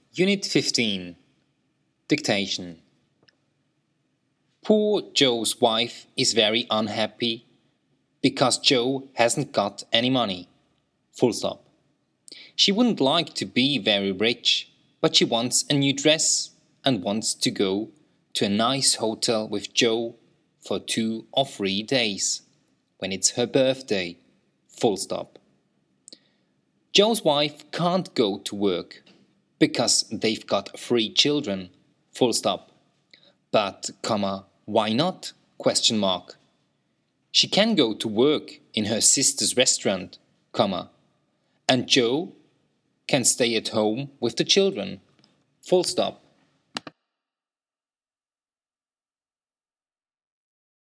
Unit 15. Dictation. Poor Joe's wife is very unhappy because Joe hasn't got any money. Full stop. She wouldn't like to be very rich, but she wants a new dress and wants to go to a nice hotel with Joe for 2 or 3 days when it's her birthday. Full stop. Joe's wife can't go to work because they've got 3 children. Full stop. But, why not? Question mark. She can go to work in her sister's restaurant, and Joe can stay at home with the children. Full stop.